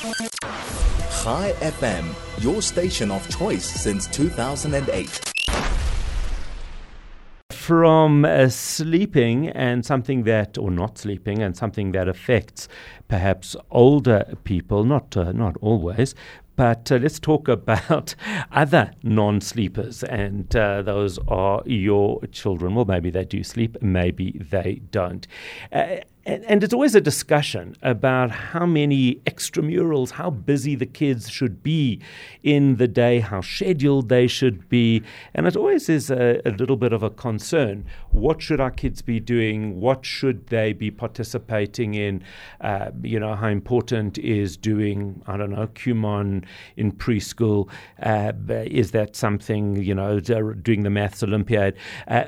Chai FM, your station of choice since 2008. From sleeping and something that, or not sleeping, and something that affects perhaps older people, not always, but let's talk about other non-sleepers, and those are your children. Well, maybe they do sleep, maybe they don't. And it's always a discussion about how many extramurals, how busy the kids should be in the day, how scheduled they should be. And it always is a little bit of a concern. What should our kids be doing? What should they be participating in? How important is doing, Kumon in preschool? Is that something, doing the Maths Olympiad?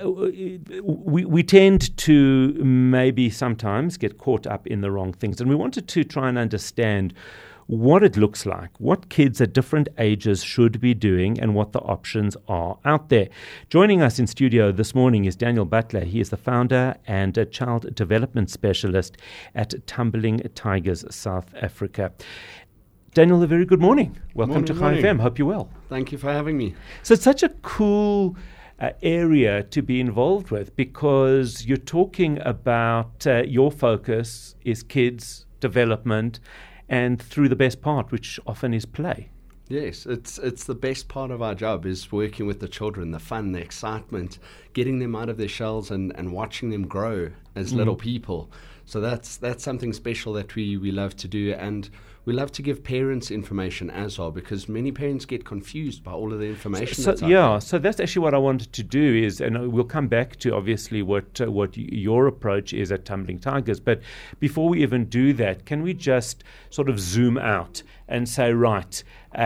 We tend to maybe sometimes get caught up in the wrong things. And we wanted to try and understand what it looks like, what kids at different ages should be doing, and what the options are out there. Joining us in studio this morning is Daniel Butler. He is the founder and a child development specialist at Tumbling Tigers South Africa. Daniel, a very good morning. Welcome to Chai FM. Hope you're well. Thank you for having me. So it's such a cool area to be involved with, because you're talking about your focus is kids development, and through the best part, which often is play. Yes, it's the best part of our job is working with the children, the fun, the excitement, getting them out of their shells and watching them grow as little people. So that's something special that we love to do, and we love to give parents information as well, because many parents get confused by all of the information that's out there. So that's actually what I wanted to do is, and we'll come back to obviously what your approach is at Tumbling Tigers, but before we even do that, can we just sort of zoom out and say, right,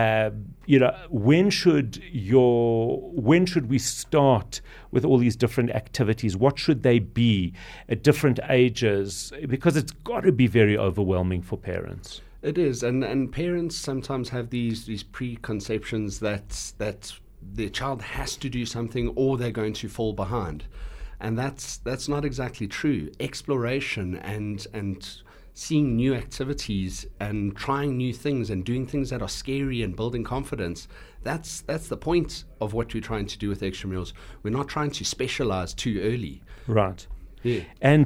when should we start with all these different activities? What should they be at different ages? Because it's got to be very overwhelming for parents. It is, and parents sometimes have these preconceptions that their child has to do something or they're going to fall behind, and that's not exactly true. Exploration and seeing new activities and trying new things and doing things that are scary and building confidence, that's the point of what we're trying to do with extramurals. We're not trying to specialize too early. Right. Yeah. And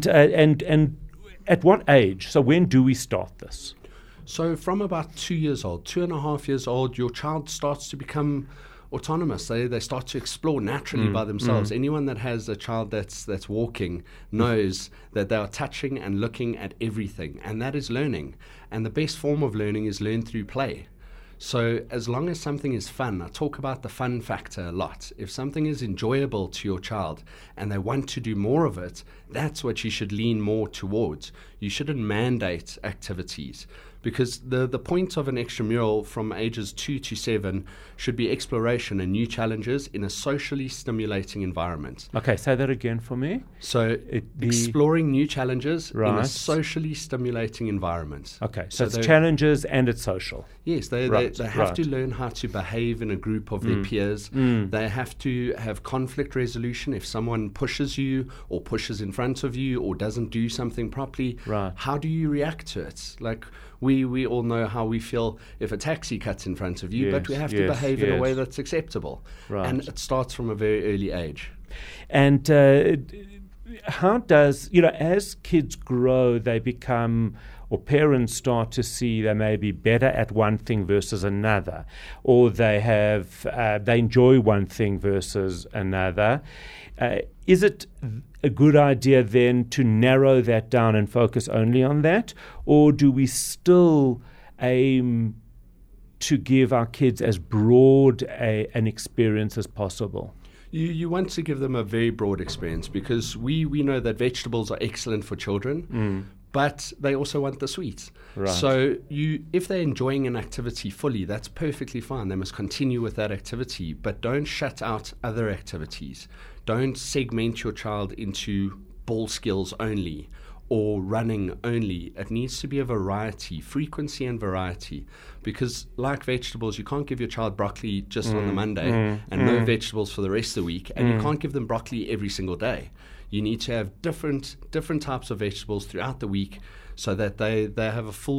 at what age? So when do we start this? So from about 2 years old, 2.5 years old, your child starts to become autonomous. They start to explore naturally by themselves. Anyone that has a child that's walking knows that they are touching and looking at everything, and that is learning. And the best form of learning is learned through play. So as long as something is fun, I talk about the fun factor a lot. If something is enjoyable to your child and they want to do more of it, that's what you should lean more towards. You shouldn't mandate activities, because the point of an extramural from ages 2 to 7 should be exploration and new challenges in a socially stimulating environment. Okay, say that again for me. So exploring new challenges in Right. a socially stimulating environment. Okay, so it's challenges and it's social. Yes, they have to learn how to behave in a group of their peers. They have to have conflict resolution. If someone pushes you or pushes in front of you or doesn't do something properly, Right. how do you react to it? Like we all know how we feel if a taxi cuts in front of you, but we have to behave in a way that's acceptable. Right. And it starts from a very early age. And how does, as kids grow, they become, or parents start to see they may be better at one thing versus another, or they enjoy one thing versus another. Is it a good idea then to narrow that down and focus only on that, or do we still aim to give our kids as broad an experience as possible? You want to give them a very broad experience, because we know that vegetables are excellent for children, but they also want the sweets. Right. So if they're enjoying an activity fully, that's perfectly fine. They must continue with that activity, but don't shut out other activities. Don't segment your child into ball skills only or running only. It needs to be a variety, frequency and variety, because like vegetables, you can't give your child broccoli just on the Monday and no vegetables for the rest of the week, and you can't give them broccoli every single day. You need to have different types of vegetables throughout the week so that they have a full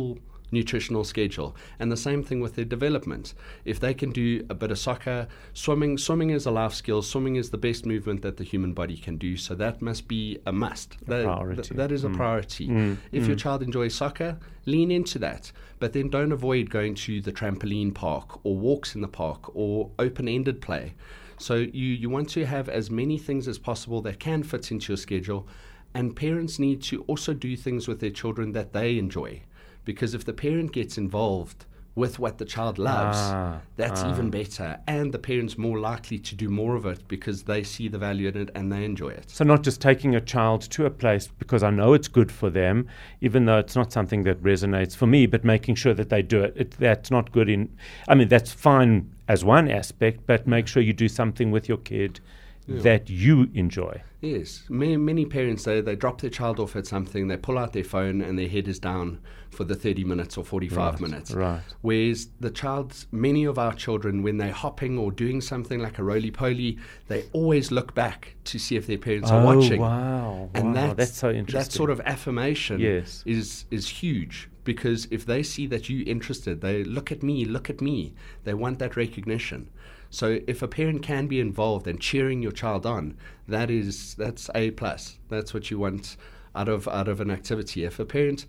nutritional schedule. And the same thing with their development. If they can do a bit of soccer, swimming is a life skill. Swimming is the best movement that the human body can do. So that must be a must. Priority. That is a priority. If your child enjoys soccer, lean into that. But then don't avoid going to the trampoline park or walks in the park or open-ended play. So you want to have as many things as possible that can fit into your schedule. And parents need to also do things with their children that they enjoy. Because if the parent gets involved with what the child loves, that's even better. And the parent's more likely to do more of it because they see the value in it and they enjoy it. So not just taking a child to a place because I know it's good for them, even though it's not something that resonates for me, but making sure that they do it. That's not good that's fine as one aspect, but make sure you do something with your kid that you enjoy. Yes. Many parents, they drop their child off at something, they pull out their phone and their head is down for the 30 minutes or 45 minutes. Right. Whereas many of our children, when they're hopping or doing something like a roly-poly, they always look back to see if their parents are watching. Wow. And that's so interesting. That sort of affirmation Yes. is huge. Because if they see that you're interested, they look at me. They want that recognition. So if a parent can be involved and cheering your child on, that's A+. That's what you want out of an activity. If a parent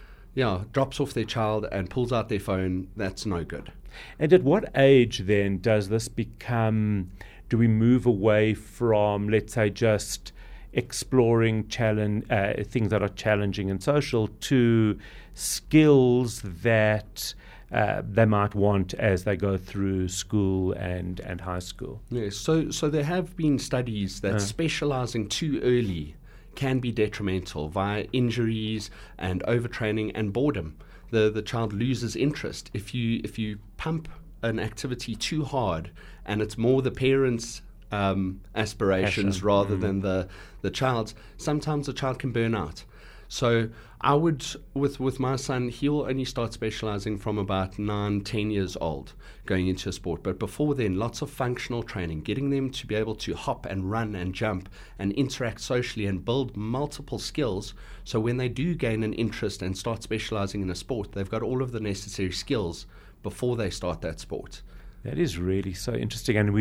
drops off their child and pulls out their phone, that's no good. And at what age then does this become, do we move away from, let's say, just exploring things that are challenging and social to skills that they might want as they go through school and high school? Yes, so there have been studies that specializing too early can be detrimental via injuries and overtraining and boredom. The child loses interest. If you pump an activity too hard and it's more the parents' aspirations rather than the child's, sometimes the child can burn out. So I would, with my son, he'll only start specializing from about 9-10 years old going into a sport. But before then, lots of functional training, getting them to be able to hop and run and jump and interact socially and build multiple skills. So when they do gain an interest and start specializing in a sport, they've got all of the necessary skills before they start that sport. That is really so interesting. And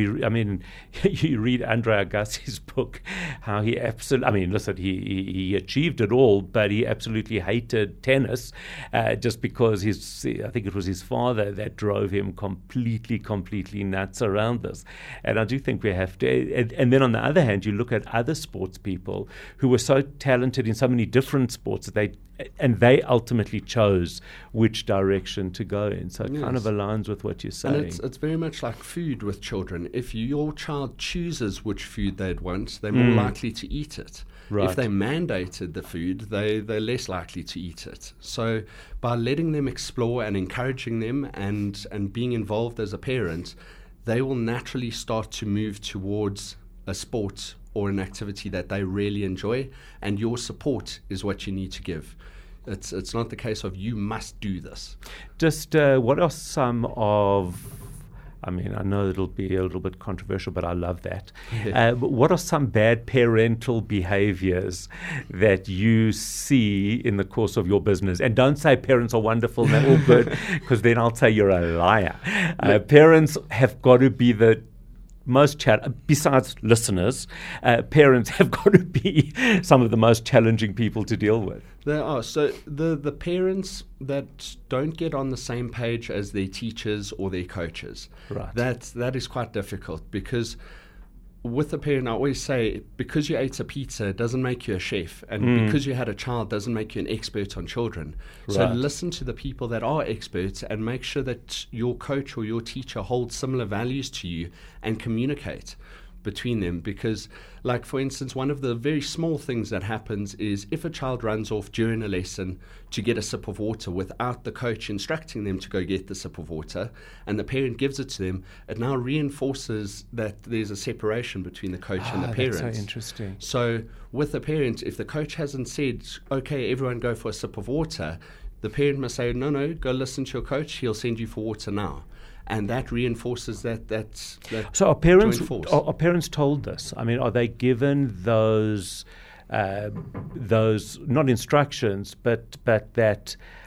you read Andre Agassi's book, how he absolutely, listen, he achieved it all, but he absolutely hated tennis just because I think it was his father that drove him completely nuts around this. And I do think we have to, and then on the other hand, you look at other sports people who were so talented in so many different sports that they ultimately chose which direction to go in. So it kind of aligns with what you're saying. And it's very much like food with children. If your child chooses which food they'd want, they're more likely to eat it. Right. If they mandated the food, they're less likely to eat it. So by letting them explore and encouraging them and being involved as a parent, they will naturally start to move towards a sport or an activity that they really enjoy, and your support is what you need to give. It's not the case of you must do this. Just what are some of, I know it'll be a little bit controversial, but I love that. What are some bad parental behaviors that you see in the course of your business? And don't say parents are wonderful and they're all good, because then I'll say you're a liar. Parents have got to be the most besides listeners, parents have got to be some of the most challenging people to deal with. There are. So the parents that don't get on the same page as their teachers or their coaches, right. that is quite difficult, because with a parent, I always say, because you ate a pizza doesn't make you a chef, and because you had a child doesn't make you an expert on children. Right. So listen to the people that are experts and make sure that your coach or your teacher holds similar values to you and communicate between them. Because, like, for instance, one of the very small things that happens is if a child runs off during a lesson to get a sip of water without the coach instructing them to go get the sip of water, and the parent gives it to them, it now reinforces that there's a separation between the coach and the parent. That's so interesting. So with the parent, if the coach hasn't said, okay, everyone go for a sip of water, the parent must say, no, go listen to your coach, he'll send you for water now. And that reinforces that. So are parents told this? Are they given those not instructions, but that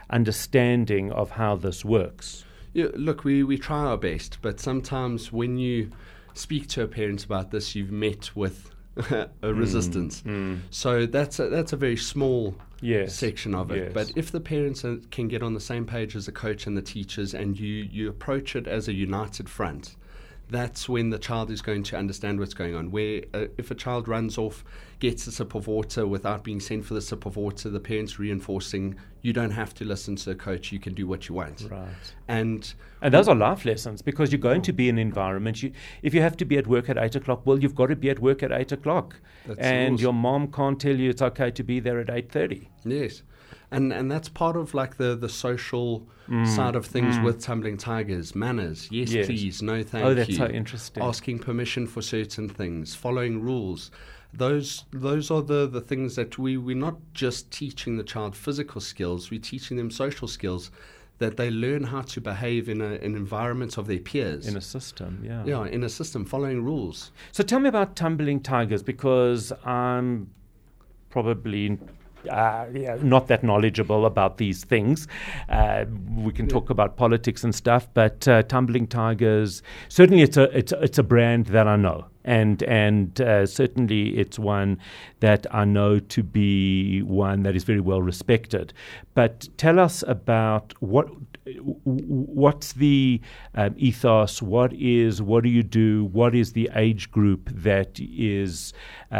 understanding of how this works? Yeah, look, we try our best, but sometimes when you speak to a parent about this, you've met with a resistance. So that's a very small section of it. Yes. But if the parents can get on the same page as the coach and the teachers, and you approach it as a united front, that's when the child is going to understand what's going on. Where if a child runs off, gets a sip of water without being sent for the sip of water, the parents reinforcing, you don't have to listen to the coach, you can do what you want. Right. And those are life lessons, because you're going to be in an environment. If you have to be at work at 8 o'clock, well, you've got to be at work at 8 o'clock. And your mom can't tell you it's okay to be there at 8:30. Yes. And that's part of like the social side of things with Tumbling Tigers. Manners, yes, please, no thank you. Oh, that's so interesting. Asking permission for certain things, following rules. Those are the things that we're not just teaching the child physical skills, we're teaching them social skills, that they learn how to behave in an environment of their peers. In a system, yeah. Yeah, in a system, following rules. So tell me about Tumbling Tigers, because I'm probably not that knowledgeable about these things. We can talk about politics and stuff, but Tumbling Tigers, certainly it's a brand that I know. And certainly it's one that I know to be one that is very well respected. But tell us about what's the ethos? What do you do? What is the age group that is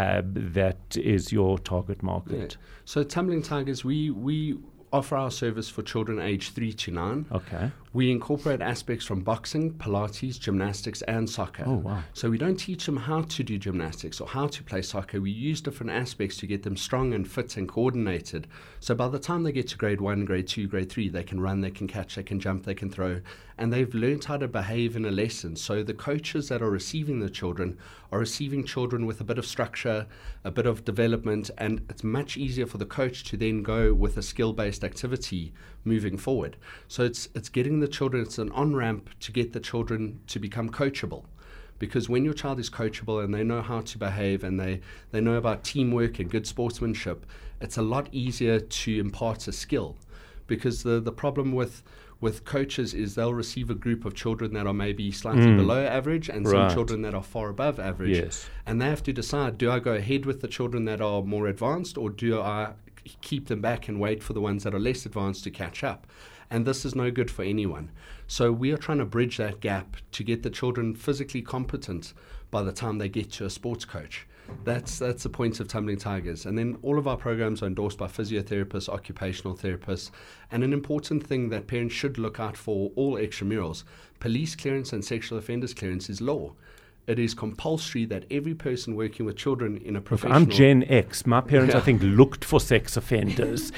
your target market? Yeah. So Tumbling Tigers, we offer our service for children aged 3 to 9. Okay. We incorporate aspects from boxing, Pilates, gymnastics, and soccer. Oh, wow. So we don't teach them how to do gymnastics or how to play soccer. We use different aspects to get them strong and fit and coordinated. So by the time they get to grade 1, grade 2, grade 3, they can run, they can catch, they can jump, they can throw, and they've learned how to behave in a lesson. So the coaches that are receiving the children are receiving children with a bit of structure, a bit of development, and it's much easier for the coach to then go with a skill-based activity moving forward. So it's getting the children, it's an on-ramp to get the children to become coachable. Because when your child is coachable and they know how to behave and they know about teamwork and good sportsmanship, it's a lot easier to impart a skill. Because the problem with coaches is they'll receive a group of children that are maybe slightly below average and some children that are far above average. Yes. And they have to decide, do I go ahead with the children that are more advanced, or do I keep them back and wait for the ones that are less advanced to catch up? And this is no good for anyone. So we are trying to bridge that gap to get the children physically competent by the time they get to a sports coach. That's the point of Tumbling Tigers. And then all of our programs are endorsed by physiotherapists, occupational therapists. And an important thing that parents should look out for all extramurals, police clearance and sexual offenders clearance is law. It is compulsory that every person working with children in a professional... I'm Gen X. My parents, I think, looked for sex offenders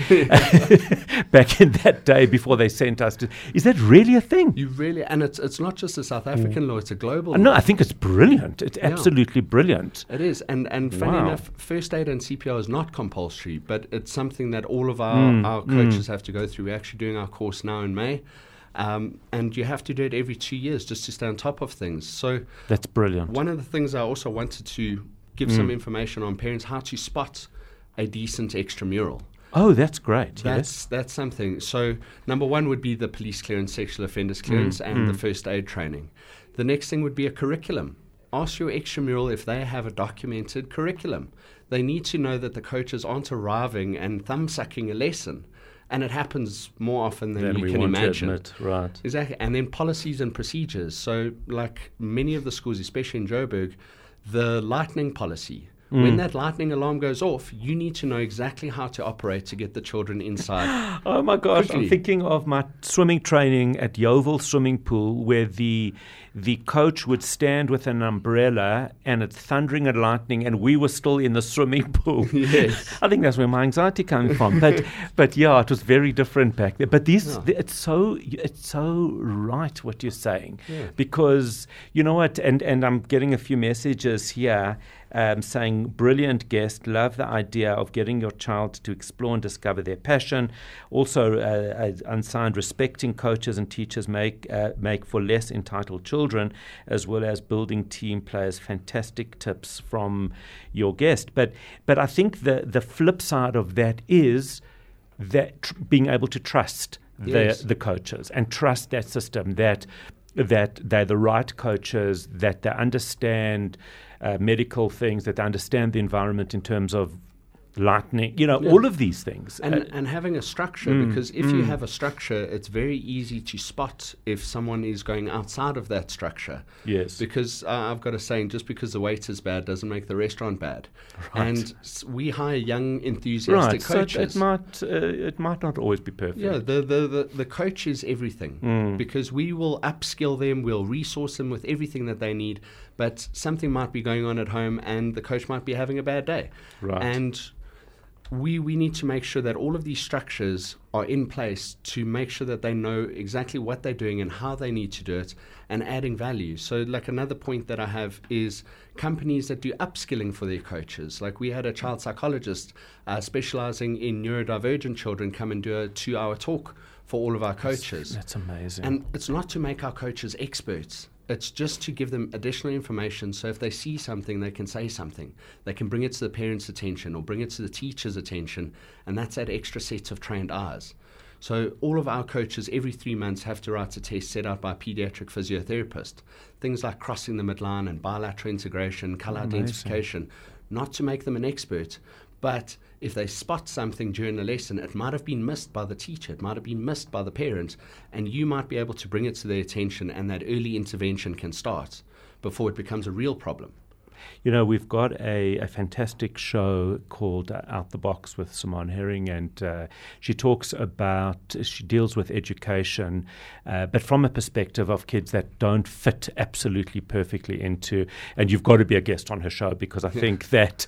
back in that day before they sent us to... Is that really a thing? You really... And it's not just a South African law, it's a global law. No, I think it's brilliant. It's absolutely brilliant. It is. And funny enough, first aid and CPR is not compulsory, but it's something that all of our coaches have to go through. We're actually doing our course now in May. And you have to do it every 2 years just to stay on top of things. So that's brilliant. One of the things I also wanted to give some information on parents, how to spot a decent extramural. Oh, that's great. That's something. So number one would be the police clearance, sexual offenders clearance, and the first aid training. The next thing would be a curriculum. Ask your extramural if they have a documented curriculum. They need to know that the coaches aren't arriving and thumb-sucking a lesson. And it happens more often than you can imagine. Right. Exactly. And then policies and procedures. So like many of the schools, especially in Joburg, the lightning policy. When that lightning alarm goes off, you need to know exactly how to operate to get the children inside. Oh my gosh, quickly. I'm thinking of my swimming training at Yeovil Swimming Pool, where the coach would stand with an umbrella and it's thundering and lightning and we were still in the swimming pool. Yes. I think that's where my anxiety came from. But yeah, it was very different back there. But it's so right what you're saying. Yeah. Because you know what, and I'm getting a few messages here saying, brilliant guest, love the idea of getting your child to explore and discover their passion. Also, unsigned, respecting coaches and teachers make for less entitled children, as well as building team players. Fantastic tips from your guest. But I think the flip side of that is that being able to trust Yes. the coaches and trust that system, that they're the right coaches, that they understand medical things, that they understand the environment in terms of lightning, all of these things. And having a structure, because if you have a structure, it's very easy to spot if someone is going outside of that structure. Yes. Because I've got a saying, just because the wait is bad doesn't make the restaurant bad. Right. And we hire young, enthusiastic coaches. So it might not always be perfect. Yeah, the coach is everything, because we will upskill them, we'll resource them with everything that they need, but something might be going on at home and the coach might be having a bad day. Right. And we need to make sure that all of these structures are in place to make sure that they know exactly what they're doing and how they need to do it and adding value. So like another point that I have is companies that do upskilling for their coaches. Like we had a child psychologist specializing in neurodivergent children come and do a 2-hour talk for all of our coaches. That's amazing. And it's not to make our coaches experts. It's just to give them additional information, so if they see something, they can say something. They can bring it to the parents' attention or bring it to the teacher's attention, and that's that extra set of trained eyes. So all of our coaches every 3 months have to write a test set out by a pediatric physiotherapist. Things like crossing the midline and bilateral integration, colour identification, not to make them an expert, but if they spot something during a lesson, it might have been missed by the teacher, it might have been missed by the parent, and you might be able to bring it to their attention, and that early intervention can start before it becomes a real problem. We've got a fantastic show called Out the Box with Simone Herring, and she deals with education, but from a perspective of kids that don't fit absolutely perfectly into, and you've got to be a guest on her show because I think that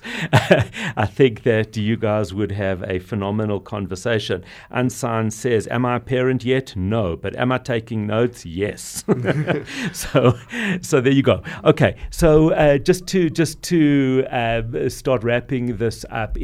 you guys would have a phenomenal conversation. Unsigned says, am I a parent yet? No. But am I taking notes? Yes. So there you go. Okay. So just to start wrapping this up,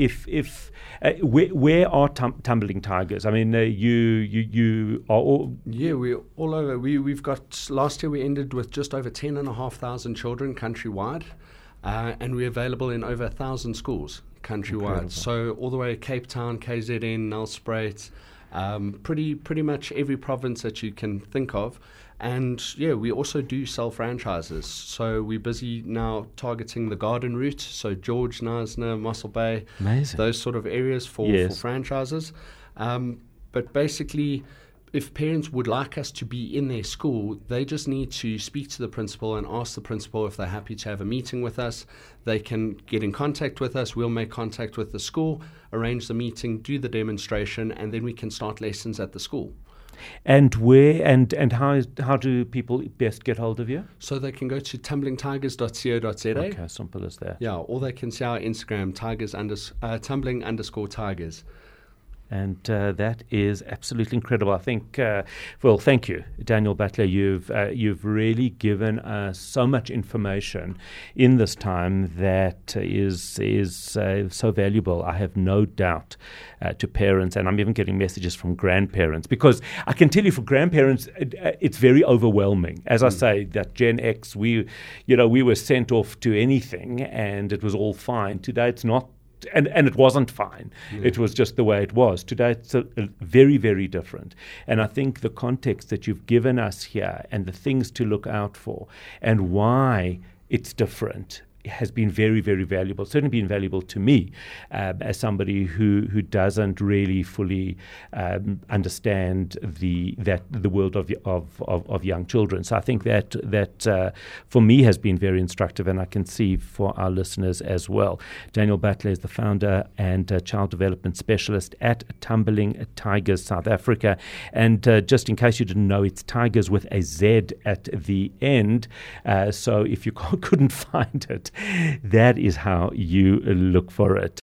where are Tumbling Tigers? I mean, you are all... Yeah, we're all over. We've got, last year we ended with just over 10,500 children countrywide, and we're available in over 1,000 schools countrywide. Incredible. So all the way Cape Town, KZN, Nelspruit, pretty much every province that you can think of. And yeah, we also do sell franchises. So we're busy now targeting the garden route. So George, Knysna, Mossel Bay, amazing, those sort of areas for franchises. But basically, if parents would like us to be in their school, they just need to speak to the principal and ask the principal if they're happy to have a meeting with us. They can get in contact with us. We'll make contact with the school, arrange the meeting, do the demonstration, and then we can start lessons at the school. And where and how do people best get hold of you? So they can go to tumblingtigers.co.za. Okay, simple as that. Yeah, or they can see our Instagram, tumbling_tigers. And that is absolutely incredible. I think, thank you, Daniel Butler. You've really given us so much information in this time that is so valuable. I have no doubt to parents, and I'm even getting messages from grandparents, because I can tell you for grandparents, it's very overwhelming. As I say, that Gen X, we were sent off to anything and it was all fine. Today, it's not. And it wasn't fine. Yeah. It was just the way it was. Today, it's very, very different. And I think the context that you've given us here and the things to look out for and why it's different has been very, very valuable. Certainly been valuable to me as somebody who doesn't really fully understand the world of young children. So I think that for me has been very instructive, and I can see for our listeners as well. Daniel Butler is the founder and child development specialist at Tumbling Tigers South Africa. And just in case you didn't know, it's Tigers with a Z at the end. So if you couldn't find it, that is how you look for it.